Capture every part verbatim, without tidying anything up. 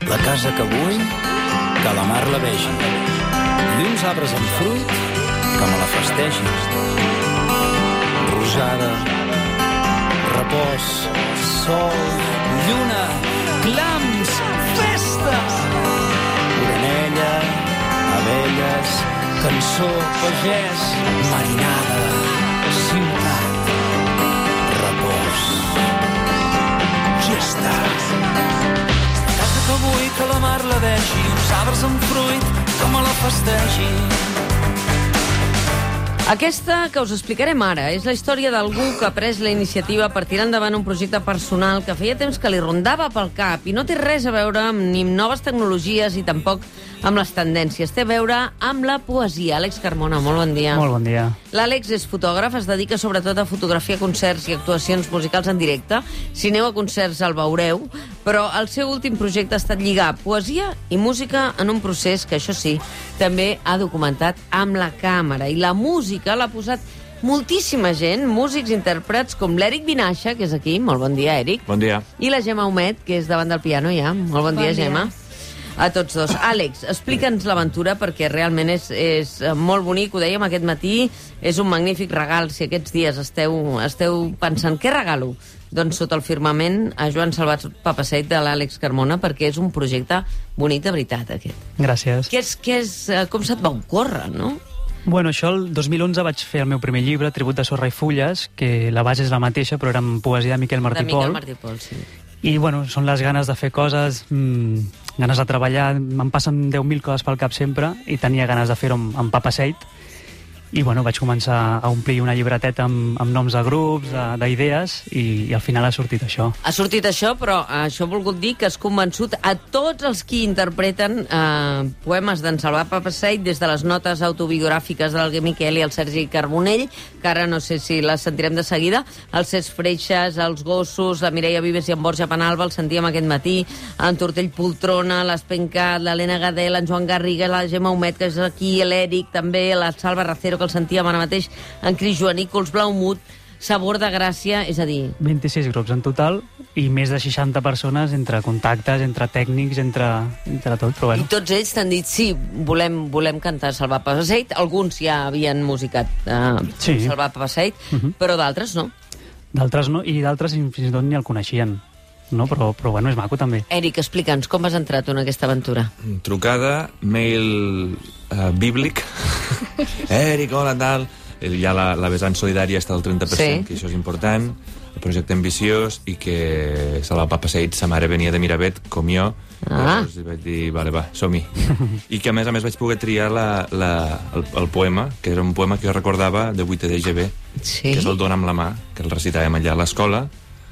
La casa que vull, que la mar la vegi. I uns arbres amb fruit, que me la festegi. Rosada, repòs, sol, lluna, clams, festa! Orenella, abelles, cançó, pagès, marinada, ciutat, repòs, gesta. Que vull que la mar la vegi, uns arbres amb fruit que me la festegi. Aquesta que us explicarem ara és la història d'algú que ha pres la iniciativa per tirar endavant un projecte personal que feia temps que li rondava pel cap i no té res a veure amb ni amb noves tecnologies i tampoc amb les tendències. Té a veure amb la poesia. Àlex Carmona, molt bon dia. Molt bon dia. L'Àlex és fotògraf, es dedica sobretot a fotografiar concerts i actuacions musicals en directe. Si aneu a concerts el veureu, però el seu últim projecte ha estat lligar poesia i música en un procés que, això sí, també ha documentat amb la càmera. I la música l'ha posat moltíssima gent, músics, intèrprets, com l'Eric Vinaixa, que és aquí. Molt bon dia, Eric. Bon dia. I la Gemma Humet, que és davant del piano ja. Molt bon, bon dia, dia, Gemma. A tots dos. Àlex, explica'ns l'aventura perquè realment és, és molt bonic, ho dèiem aquest matí, és un magnífic regal. Si aquests dies esteu, esteu pensant què regalo, doncs sota el firmament a Joan Salvat Papaseit de l'Àlex Carmona, perquè és un projecte bonic de veritat, aquest. Gràcies. Què és, què és, com se't va ocórrer, no? Bueno, això el dos mil onze vaig fer el meu primer llibre, Tribut de sorra i fulles, que la base és la mateixa, però era amb poesia de Miquel Martí Pol. De Miquel Martí Pol, sí. I, bueno, són les ganes de fer coses, mmm, ganes de treballar. Em passen deu mil coses pel cap sempre i tenia ganes de fer-ho amb, amb Papaseit. I, bueno, vaig començar a omplir una llibreteta amb, amb noms de grups, d'idees, i, i al final ha sortit això. Ha sortit això, però això ha volgut dir que has convençut a tots els qui interpreten eh, poemes d'en Salvat Papaseit, des de les notes autobiogràfiques de l'Alguer Miquel i el Sergi Carbonell, que ara no sé si les sentirem de seguida, els Cesc Freixas, els Gossos, la Mireia Vives i en Borja Penalba, els sentíem aquest matí, en Tortell Poltrona, l'Espencat, l'Helena Gadel, en Joan Garriga, la Gemma Humet, que és aquí, l'Eric també, la Salva Racero, que el sentíem ara mateix, en Cris Joanícols, Blaumut, Sabor de Gràcia, és a dir... vint-i-sis grups en total i més de seixanta persones entre contactes, entre tècnics, entre, entre tot, però bueno. I tots ells t'han dit, sí, volem, volem cantar Salvat Papaseit. Alguns ja havien musicat eh, sí. Salvat Papaseit, uh -huh. però d'altres no. D'altres no, i d'altres fins i tot ni el coneixien. No, però, però bueno, és maco també. Eric, explica'ns, com has entrat en aquesta aventura? Trucada, mail uh, bíblic. Eric, hola, tal. Ja la, la vessant solidària està al trenta per cent, sí. Que això és important. El projecte ambiciós i que Salvat Papaseit, sa mare venia de Miravet, com jo. Ah. Llavors vaig dir, vale, va, som-hi. I que a més a més vaig poder triar la, la, el, el poema, que era un poema que jo recordava de vuitè de G B, sí? Que és el Dona amb la mà, que el recitàvem allà a l'escola.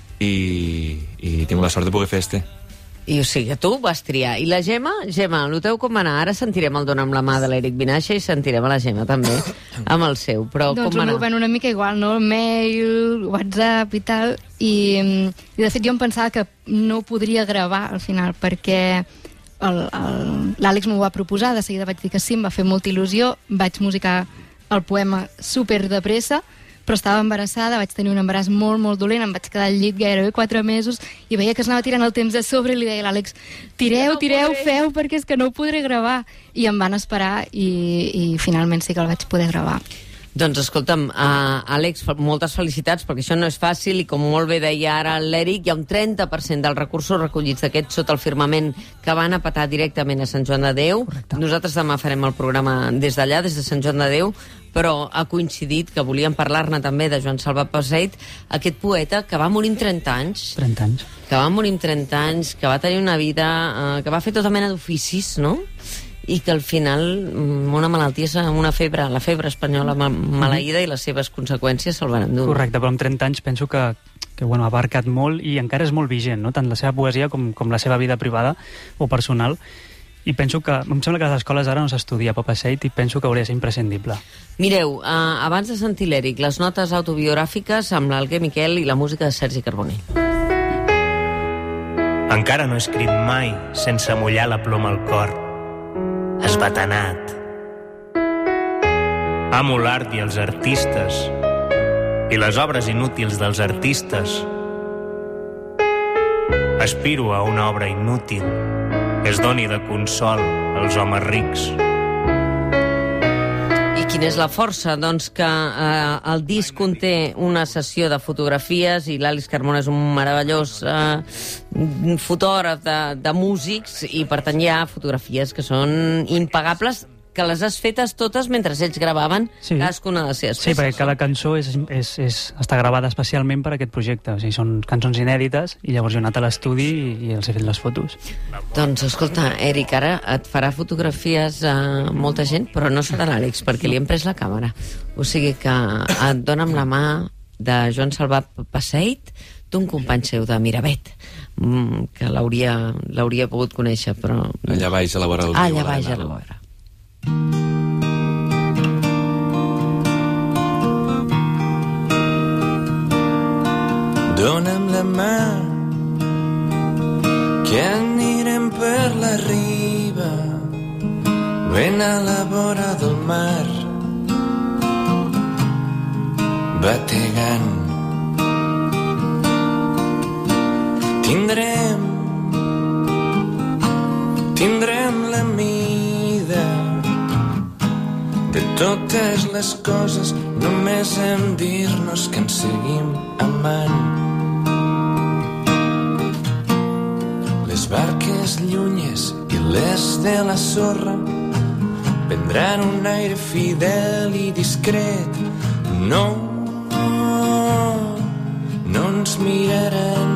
I, i tinc la sort de poder fer este. I o sigui, tu vas triar. I la Gemma? Gemma, el teu com va anar? Ara sentirem el Dona amb la mà de l'Eric Vinaixa i sentirem a la Gemma també, amb el seu. Però doncs com va anar? Doncs una mica igual, no? El mail, WhatsApp i tal. I, i de fet jo em pensava que no podria gravar al final, perquè l'Àlex m'ho va proposar, de seguida vaig dir que sí, em va fer molta il·lusió, vaig musicar el poema super de pressa, però estava embarassada, vaig tenir un embaràs molt, molt dolent, em vaig quedar al llit gairebé quatre mesos i veia que es anava tirant el temps a sobre i li deia a l'Àlex, tireu, tireu, feu, perquè és que no ho podré gravar. I em van esperar i, i finalment sí que el vaig poder gravar. Doncs escolta'm, uh, Àlex, moltes felicitats, perquè això no és fàcil i com molt bé deia ara l'Eric, hi ha un trenta per cent dels recursos recollits d'aquests sota el firmament que van a petar directament a Sant Joan de Déu. Correcte. Nosaltres demà farem el programa des d'allà, des de Sant Joan de Déu, però ha coincidit que volíem parlar-ne també de Joan Salvat Papaseit, aquest poeta que va morir amb trenta anys. trenta anys. Que va morir amb trenta anys, que va tenir una vida, uh, que va fer tota mena d'oficis, no?, i que al final una malaltia, una febre, la febre espanyola maleïda i les seves conseqüències se'l van endur. Correcte, però amb trenta anys penso que, que bueno, ha abarcat molt i encara és molt vigent, no? Tant la seva poesia com, com la seva vida privada o personal. I penso que, em sembla que a les escoles ara no s'estudia Papaseit i penso que hauria de ser imprescindible. Mireu, uh, abans de sentir l'Eric, les notes autobiogràfiques amb l'Alguer Miquel i la música de Sergi Carbonell. Encara no he escrit mai sense mullar la ploma al cor. Esbatanat. Amo l'art i els artistes i les obres inútils dels artistes. Aspiro a una obra inútil només doni de consol als homes rics. I quina és la força? Doncs que eh, el disc conté una sessió de fotografies i l'Àlex Carmona és un meravellós eh, fotògraf de, de músics i per tant hi ha fotografies que són impagables, que les has fetes totes mentre ells gravaven sí. cadascuna de les seves sí, peces. Sí, perquè cada cançó és, és, és, està gravada especialment per aquest projecte. O sigui, són cançons inèdites i llavors jo he anat a l'estudi i, i els he fet les fotos. Doncs escolta, Eric, ara et farà fotografies a molta gent, però no serà l'Àlex, perquè li hem pres la càmera. O sigui que et dona amb la mà de Joan Salvà Passeit, d'un company seu de Miravet, que l'hauria pogut conèixer, però... Allà baix a la vora del riu. Allà baix a la vora. Dóna'm la mà, que anirem per la riba, ben a la vora del mar, bategant. Tindrem, tindrem la mida de totes les coses, només en dir-nos que ens seguim amant. Les barques llunyes i les de la sorra prendran un aire fidel i discret. No, no ens miraran.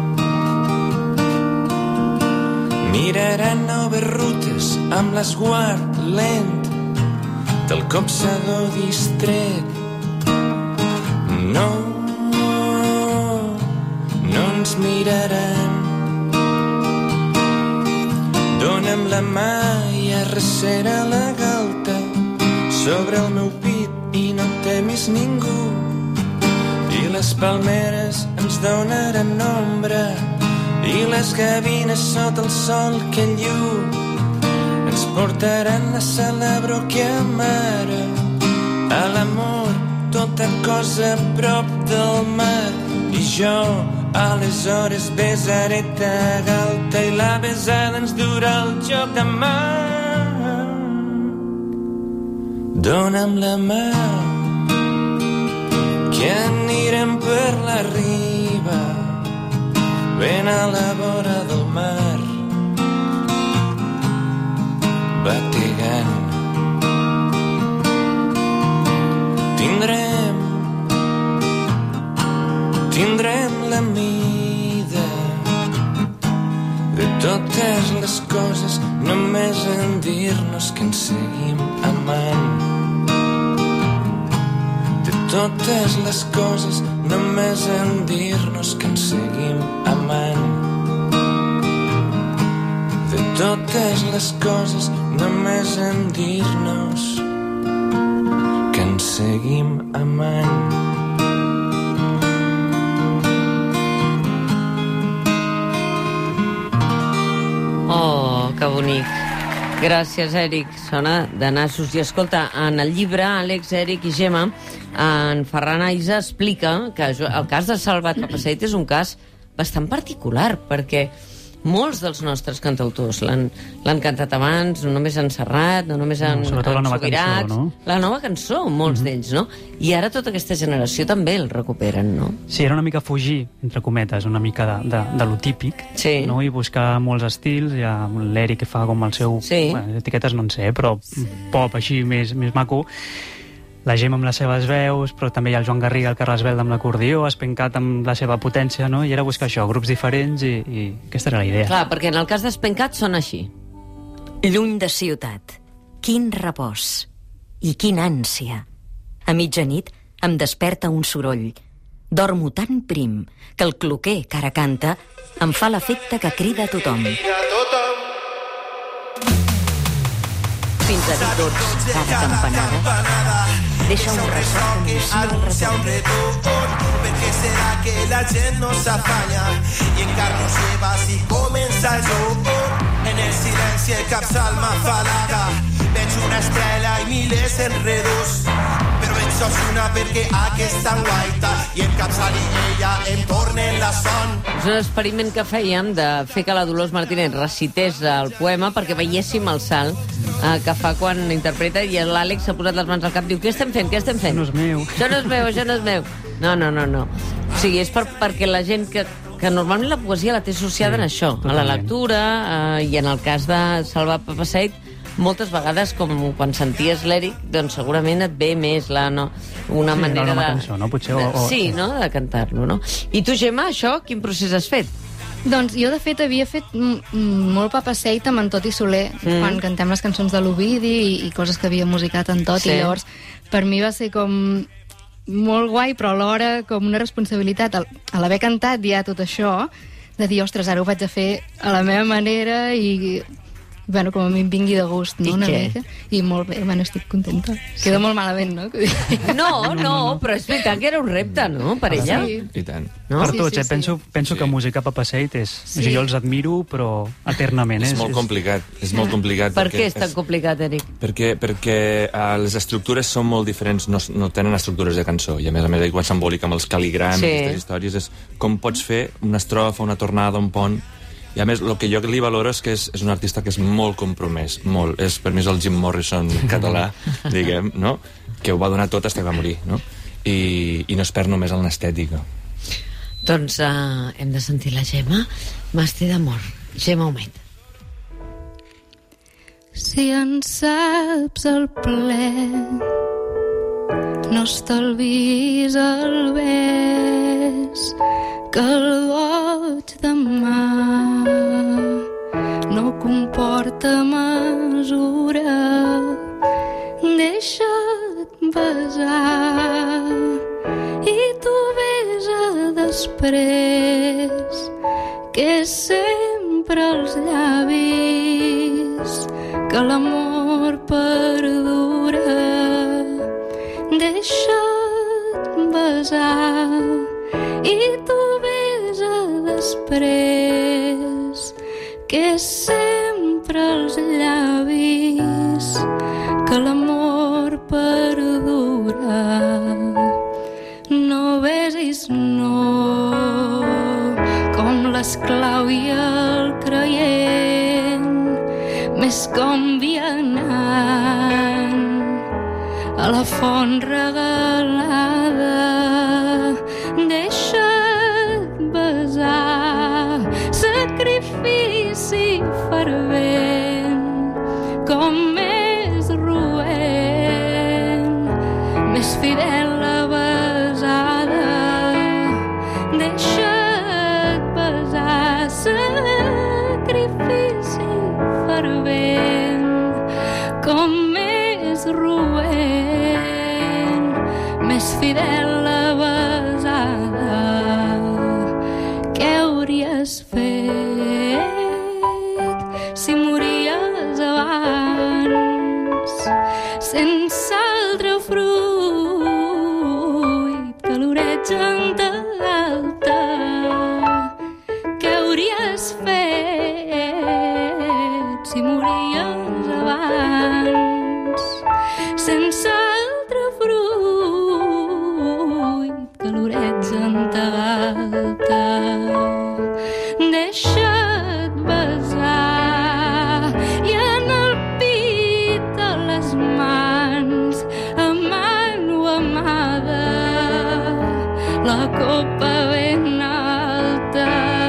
Miraran noves rutes amb l'esguard lent del copsador distret. No, no ens miraran. Dóna'm la mà i arrecera la galta sobre el meu pit i no temis ningú. I les palmeres ens donaran ombra i les gavines sota el sol que lluny ens portaran a celebrar que amara a l'amor tota cosa a prop del mar. I jo aleshores besaré ta galta i la besada ens durà el joc de mà. Dóna'm la mà, que anirem per la riba, ben a la vora del mar, bategant. Tindrem, tindrem la mida de totes les coses, només en dir-nos que ens seguim amant. De totes les coses, només en dir-nos que ens seguim amant. De totes les coses, només en dir-nos que ens seguim amant. Oh, que bonic. Gràcies, Eric. Sona de nassos. I escolta, en el llibre, Àlex, Eric i Gemma, en Ferran Aiza explica que el cas de Salvat Papasseit és un cas bastant particular, perquè molts dels nostres cantautors l'han cantat abans, no només en Serrat, no només en, no, en la nova Subirats, cançó, no? La nova cançó, molts mm-hmm. d'ells, no? I ara tota aquesta generació també el recuperen, no? Sí, era una mica fugir, entre cometes, una mica de, de, de lo típic, sí. no? I buscar molts estils. Hi ha l'Eric que fa com el seu... Sí. Bueno, etiquetes no en sé, però pop així més, més maco. La Gemma amb les seves veus, però també hi ha el Joan Garriga, el Carles Belda amb l'acordió, Espencat amb la seva potència, no? I era buscar això, grups diferents, i, i aquesta era la idea. Clar, perquè en el cas d'Espencat són així. Lluny de ciutat, quin repòs i quina ànsia. A mitjanit em desperta un soroll. Dormo tan prim que el cloquer que ara canta em fa l'efecte que crida a tothom. Fins a dir tots, cada campanada deixa un ressò que anuncia un retorn. Per què serà que la gent no s'afanya i encara no lleva si comença el joc? En el silenci el capçal m'afalaga, veig una estrella i milers enredos, però veig Osuna perquè aquesta guaita i en Capçali ella em tornen la son. És un experiment que fèiem de fer que la Dolors Martínez recités el poema perquè veiéssim el salt eh, que fa quan interpreta, i l'Àlex s'ha posat les mans al cap, diu, què estem fent, què estem fent? Això no és meu. Això no és meu, això no és meu. No, no, no, no. O sigui, és per, perquè la gent que, que normalment la poesia la té associada Sí, en això, a la totalment. lectura, eh, i en el cas de Salvar Papaseit, moltes vegades, com quan senties l'Eric, doncs segurament et ve més la, no, una Sí, manera una nova de... cançó, no? Potser, o- de- o- Sí, no?, de cantar-lo, no? I tu, Gemma, això, quin procés has fet? Doncs jo, de fet, havia fet mm, mm, molt papaseit amb en Toti Soler, Mm. mm. quan cantem les cançons de l'Ovidi i, i coses que havia musicat en Toti. Sí. Llavors, per mi va ser com molt guai, però alhora com una responsabilitat. Al- A l'haver cantat ja tot això, de dir, ostres, ara ho vaig a fer a la meva manera i... Bueno, com a mi em vingui de gust, no? I Una què? mica. I molt bé, bueno, estic contenta. Queda molt malament, no? No, no, però és veritat que era un repte, no?, per ella. Sí. I tant. No? Per Sí, tots, sí, eh? sí. Penso, penso Sí. que música Papaseit és... Sí. Sí. Jo els admiro, però eternament. És eh? molt complicat, és molt complicat. Per perquè què és tan complicat, Eric? Perquè, perquè uh, les estructures són molt diferents, no, no tenen estructures de cançó, i a més a més quan s'embolica amb els caligrams, Sí. sí. aquestes històries, és com pots fer una estrofa, una tornada, un pont, i a més el que jo li valoro és que és, és un artista que és molt compromès, molt, és per mi és el Jim Morrison català, diguem, no? Que ho va donar tot fins que va morir, no? I, i no es perd només en l'estètica. Doncs uh, hem de sentir la Gemma. Màster d'amor. Gemma Humet. Si en saps el ple, no estalvis el bes, que el goig de mà no comporta mesura. Deixa't besar i tu besa després, que és sempre els llavis que l'amor perdura. Deixa't besar i tu besa després, que és sempre els llavis que l'amor perdura. No besis, no, com l'esclau i el creient, més com vianant a la font regalada. Deixa't besar, sacrifici fervent, com més roent, més fidel la besada. Deixa't besar, sacrifici fervent, com més roent, més fidel la besada. Què hauries fet si mories abans, sense altre fruit que l'oreig en t'alta? Què hauries fet si mories abans, sense altre fruit que l'oreig en t'alta? Deixa't besar i en el pit a les mans, amant o amada, la copa ben alta.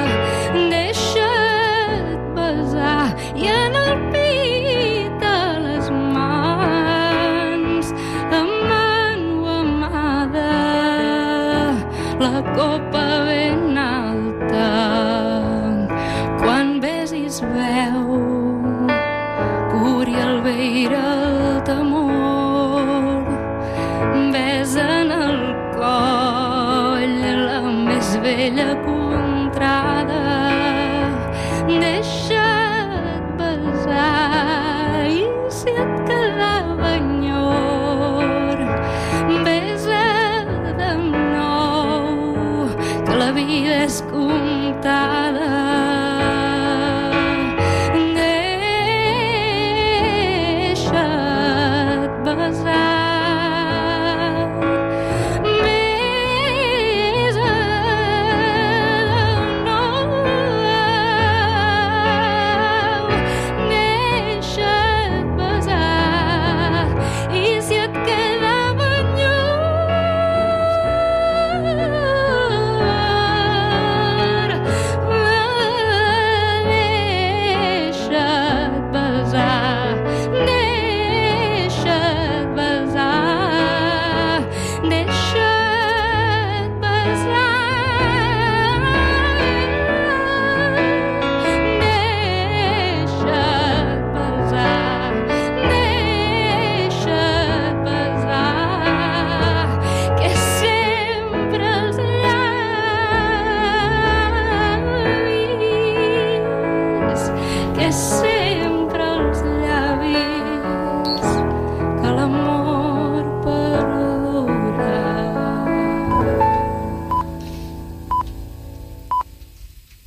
Deixa't besar i en el pit a les mans, amant o amada, la copa ben alta. Quan besis veu, curi el veire el temor, besa en el coll la més vella